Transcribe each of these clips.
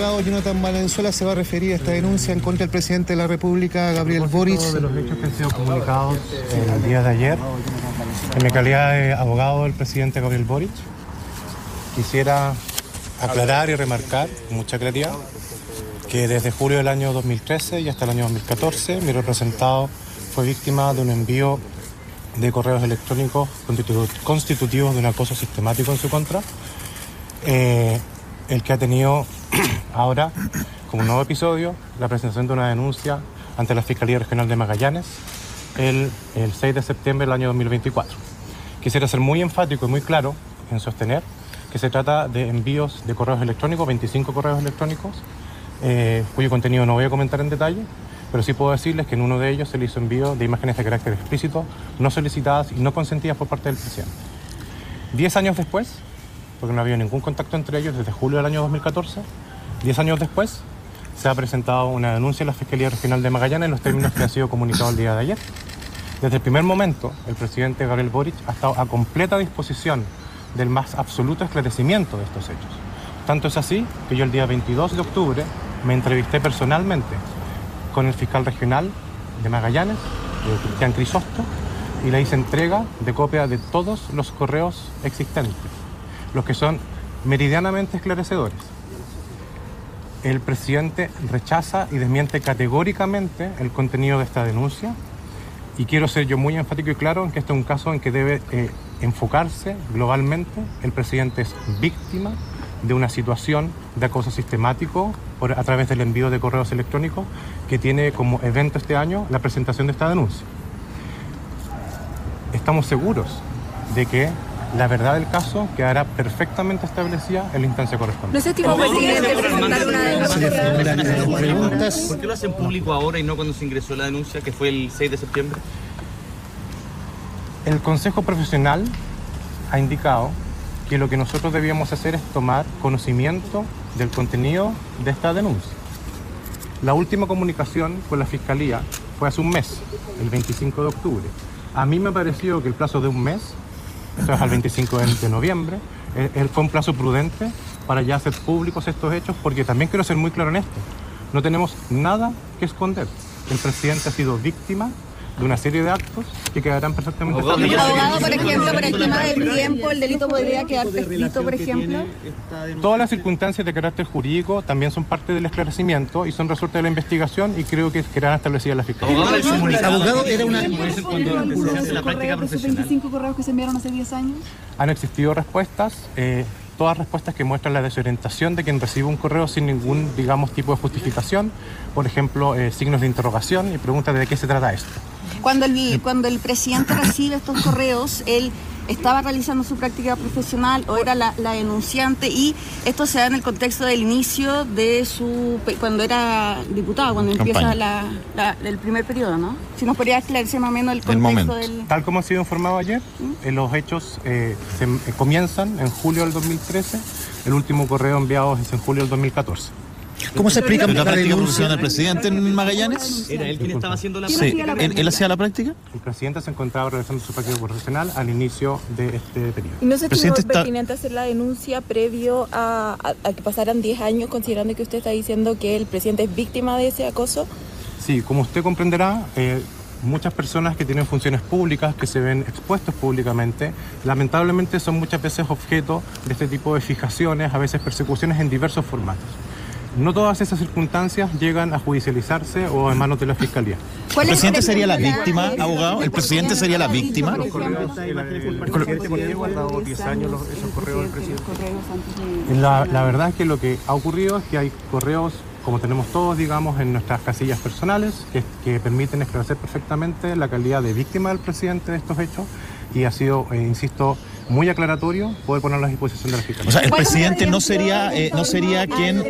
abogado Jonathan Valenzuela se va a referir a esta denuncia en contra del presidente de la República, Gabriel Boric. De los hechos que han sido comunicados el día de ayer, en mi calidad de abogado del presidente Gabriel Boric, quisiera aclarar y remarcar con mucha claridad que desde julio del año 2013 y hasta el año 2014 mi representado fue víctima de un envío de correos electrónicos constitutivos de un acoso sistemático en su contra, el que ha tenido ahora como nuevo episodio la presentación de una denuncia ante la Fiscalía Regional de Magallanes el 6 de septiembre del año 2024. Quisiera ser muy enfático y muy claro en sostener que se trata de envíos de correos electrónicos, 25 correos electrónicos, cuyo contenido no voy a comentar en detalle, pero sí puedo decirles que en uno de ellos se le hizo envío de imágenes de carácter explícito, no solicitadas y no consentidas por parte del presidente. 10 años después, porque no había ningún contacto entre ellos desde julio del año 2014, 10 años después se ha presentado una denuncia en la Fiscalía Regional de Magallanes en los términos que ha sido comunicado el día de ayer. Desde el primer momento, el presidente Gabriel Boric ha estado a completa disposición del más absoluto esclarecimiento de estos hechos. Tanto es así que yo el día 22 de octubre me entrevisté personalmente con el fiscal regional de Magallanes, Cristian Crisosto, y le hice entrega de copia de todos los correos existentes, los que son meridianamente esclarecedores. El presidente rechaza y desmiente categóricamente el contenido de esta denuncia y quiero ser yo muy enfático y claro en que este es un caso en que debe enfocarse globalmente. El presidente es víctima de una situación de acoso sistemático a través del envío de correos electrónicos que tiene como evento este año la presentación de esta denuncia. Estamos seguros de que la verdad del caso quedará perfectamente establecida en la instancia correspondiente. ¿No se estima presidente presentar una denuncia? ¿Por qué lo hacen público ahora y no cuando se ingresó la denuncia, que fue el 6 de septiembre? El Consejo Profesional ha indicado que lo que nosotros debíamos hacer es tomar conocimiento del contenido de esta denuncia. La última comunicación con la Fiscalía fue hace un mes, el 25 de octubre. A mí me ha parecido que el plazo de un mes, esto es al 25 de noviembre, fue un plazo prudente para ya hacer públicos estos hechos, porque también quiero ser muy claro en esto. No tenemos nada que esconder. El presidente ha sido víctima de una serie de actos que quedarán perfectamente establecidos. Abogado, por ejemplo, por el tema del tiempo, el delito podría quedar prescrito, por ejemplo. Todas las circunstancias de carácter jurídico también son parte del esclarecimiento y son resueltas de la investigación y creo que quedarán establecidas las fiscalías. Abogado, era una... La práctica profesional. 25 correos que se enviaron hace 10 años. Han existido respuestas, todas respuestas que muestran la desorientación de quien recibe un correo sin ningún, digamos, tipo de justificación. Por ejemplo, signos de interrogación y preguntas de qué se trata esto. Cuando el presidente recibe estos correos, él estaba realizando su práctica profesional o era la denunciante, y esto se da en el contexto del inicio de cuando era diputado, cuando empieza el primer periodo, ¿no? Si nos podría esclarecer más o menos el contexto del... Tal como ha sido informado ayer, los hechos comienzan en julio del 2013, el último correo enviado es en julio del 2014. ¿Cómo se explica la práctica profesional del presidente en Magallanes? ¿Era él quien estaba haciendo la Sí, práctica? ¿él hacía la práctica? El presidente se encontraba realizando su práctica profesional al inicio de este periodo. ¿Y no se estimó Presidente, pertinente hacer la denuncia previo a que pasaran 10 años, considerando que usted está diciendo que el presidente es víctima de ese acoso? Sí, como usted comprenderá, muchas personas que tienen funciones públicas, que se ven expuestos públicamente, lamentablemente son muchas veces objeto de este tipo de fijaciones, a veces persecuciones en diversos formatos. No todas esas circunstancias llegan a judicializarse o en manos de la Fiscalía. ¿El presidente sería la víctima, abogado? ¿El presidente sería la víctima? ¿Por qué ha guardado 10 años esos correos del presidente? La verdad es que lo que ha ocurrido es que hay correos, como tenemos todos, digamos, en nuestras casillas personales, que permiten esclarecer perfectamente la calidad de víctima del presidente de estos hechos, y ha sido, insisto, muy aclaratorio poder ponerlo a disposición de la Fiscalía. O sea, el presidente no sería quien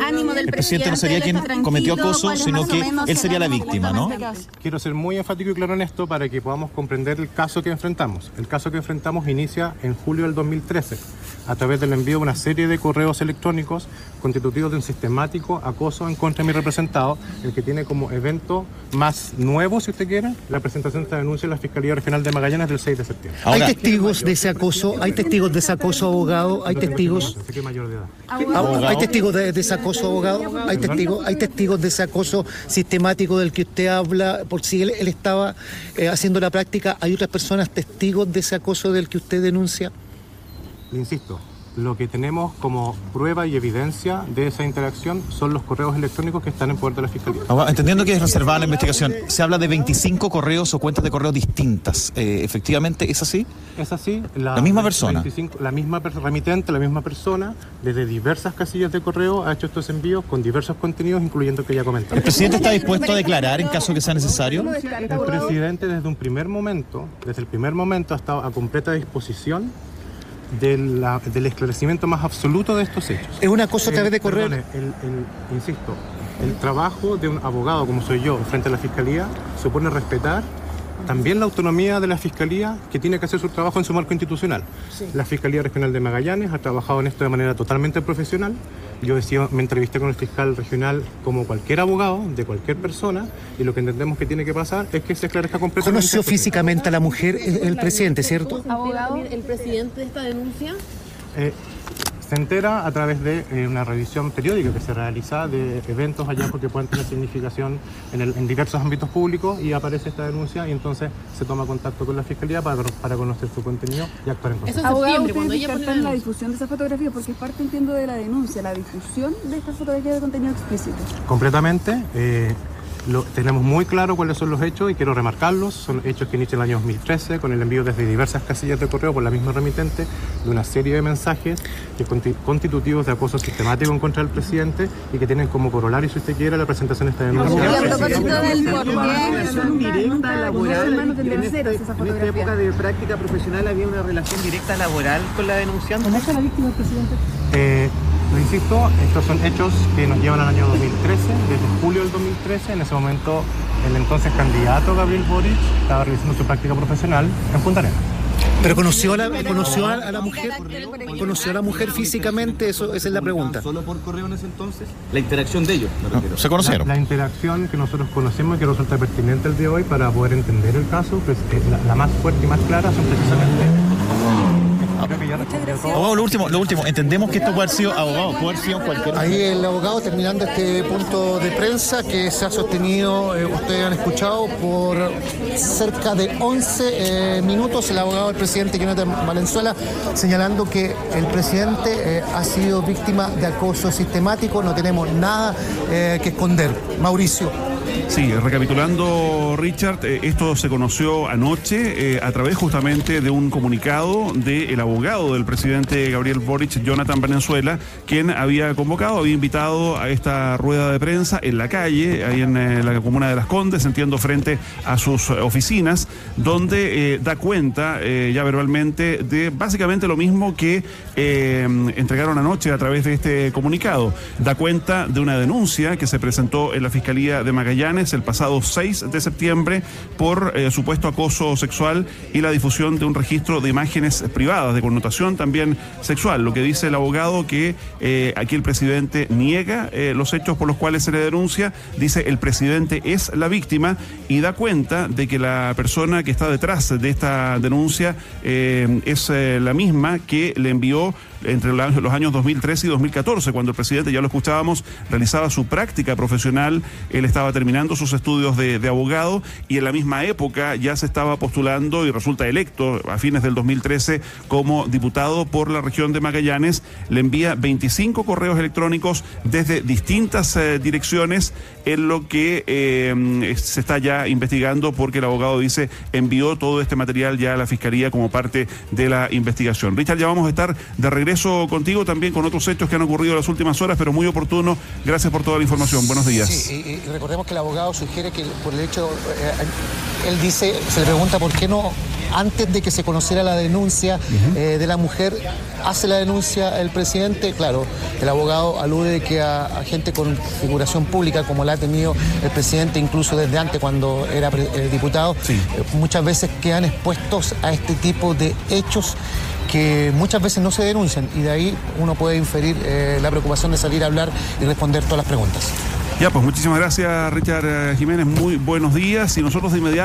cometió acoso, sino que él sería la víctima, ¿no? Quiero ser muy enfático y claro en esto para que podamos comprender el caso que enfrentamos. El caso que enfrentamos inicia en julio del 2013, a través del envío de una serie de correos electrónicos constitutivos de un sistemático acoso en contra de mi representado, el que tiene como evento más nuevo, si usted quiere, la presentación de esta denuncia en la Fiscalía Regional de Magallanes del 6 de septiembre. Ahora, ¿hay testigos de ese acoso? ¿Hay testigos de ese acoso, abogado? ¿Hay testigos? ¿De qué mayor de edad? ¿Hay testigos de ese acoso, abogado? ¿Hay testigos de ese acoso sistemático del que usted habla? Por si él estaba haciendo la práctica, ¿hay otras personas testigos de ese acoso del que usted denuncia? Le insisto, lo que tenemos como prueba y evidencia de esa interacción son los correos electrónicos que están en poder de la Fiscalía. Entendiendo que es reservada la investigación, se habla de 25 correos o cuentas de correo distintas. ¿Efectivamente es así? Es así. ¿La misma persona? La misma remitente, la misma persona, desde diversas casillas de correo ha hecho estos envíos con diversos contenidos, incluyendo el que ya comenté. ¿El presidente está dispuesto a declarar en caso que sea necesario? El presidente desde el primer momento ha estado a completa disposición del esclarecimiento más absoluto de estos hechos. ¿Es una cosa a través de correo? Insisto, el trabajo de un abogado como soy yo frente a la Fiscalía supone respetar también la autonomía de la Fiscalía, que tiene que hacer su trabajo en su marco institucional. Sí. La Fiscalía Regional de Magallanes ha trabajado en esto de manera totalmente profesional. Yo me entrevisté con el fiscal regional como cualquier abogado, de cualquier persona, y lo que entendemos que tiene que pasar es que se esclarezca completamente. ¿Conoció físicamente a la mujer el presidente, cierto? ¿Abogado, el presidente de esta denuncia? Se entera a través de una revisión periódica que se realiza de eventos, hallazgos que pueden tener significación en diversos ámbitos públicos, y aparece esta denuncia y entonces se toma contacto con la Fiscalía para conocer su contenido y actuar en consecuencia. Eso es septiembre, cuando ella pone la difusión de esa fotografía, porque es parte, entiendo, de la denuncia, la difusión de esta fotografía de contenido explícito. Completamente. Tenemos muy claro cuáles son los hechos y quiero remarcarlos. Son hechos que inician el año 2013 con el envío desde diversas casillas de correo por la misma remitente de una serie de mensajes constitutivos de acoso sistemático en contra del presidente y que tienen como corolario, si usted quiere, la presentación de esta denuncia. Y a propósito del por relación directa laboral, en esta época de práctica profesional había una relación directa laboral con la denunciante. ¿Conoce a la víctima del presidente? Lo insisto, estos son hechos que nos llevan al año 2013, desde julio del 2013. En ese momento, el entonces candidato Gabriel Boric estaba realizando su práctica profesional en Punta Arenas. ¿Pero conoció a la mujer? ¿Conoció a la mujer físicamente? Esa es la pregunta. ¿Solo por correo en ese entonces? La interacción de ellos, me refiero. ¿Se conocieron? La interacción que nosotros conocemos y que resulta pertinente el día de hoy para poder entender el caso, pues la más fuerte y más clara son precisamente... Abogado, lo último, entendemos que esto puede haber sido, cualquier... Ahí el abogado terminando este punto de prensa que se ha sostenido, ustedes han escuchado, por cerca de 11 minutos, el abogado del presidente Jonathan Valenzuela señalando que el presidente ha sido víctima de acoso sistemático. No tenemos nada que esconder. Mauricio. Sí, recapitulando, Richard, esto se conoció anoche a través justamente de un comunicado del abogado del presidente Gabriel Boric, Jonathan Valenzuela, quien había invitado a esta rueda de prensa en la calle, ahí en la comuna de Las Condes, entiendo, frente a sus oficinas, donde da cuenta ya verbalmente de básicamente lo mismo que entregaron anoche a través de este comunicado. Da cuenta de una denuncia que se presentó en la Fiscalía de Magallanes el pasado 6 de septiembre por supuesto acoso sexual y la difusión de un registro de imágenes privadas de connotación también sexual. Lo que dice el abogado que aquí el presidente niega los hechos por los cuales se le denuncia, dice el presidente es la víctima y da cuenta de que la persona que está detrás de esta denuncia es la misma que le envió entre los años 2013 y 2014, cuando el presidente, ya lo escuchábamos, realizaba su práctica profesional. Él estaba terminando sus estudios de abogado y en la misma época ya se estaba postulando y resulta electo a fines del 2013 como diputado por la región de Magallanes. Le envía 25 correos electrónicos desde distintas direcciones, en lo que se está ya investigando, porque el abogado dice envió todo este material ya a la Fiscalía como parte de la investigación. Richard, ya vamos a estar de regreso contigo también con otros hechos que han ocurrido en las últimas horas, pero muy oportuno. Gracias por toda la información. Buenos días. Sí, y recordemos que el abogado sugiere que por el hecho, él dice, se le pregunta por qué no antes de que se conociera la denuncia de la mujer, hace la denuncia el presidente. Claro, el abogado alude que a gente con figuración pública, como la ha tenido el presidente incluso desde antes cuando era diputado, muchas veces quedan expuestos a este tipo de hechos que muchas veces no se denuncian, y de ahí uno puede inferir la preocupación de salir a hablar y responder todas las preguntas. Ya, pues muchísimas gracias, Richard Jiménez, muy buenos días, y nosotros de inmediato